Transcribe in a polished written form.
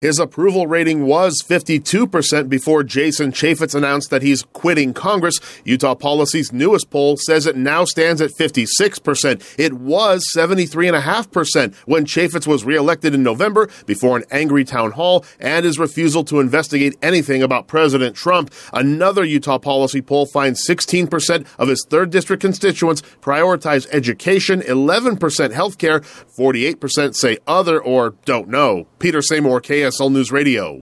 His approval rating was 52% before Jason Chaffetz announced that he's quitting Congress. Utah Policy's newest poll says it now stands at 56%. It was 73.5% when Chaffetz was reelected in November before an angry town hall and his refusal to investigate anything about President Trump. Another Utah Policy poll finds 16% of his 3rd District constituents prioritize education, 11% healthcare, 48% say other or don't know. Peter Seymour, KSL News Radio.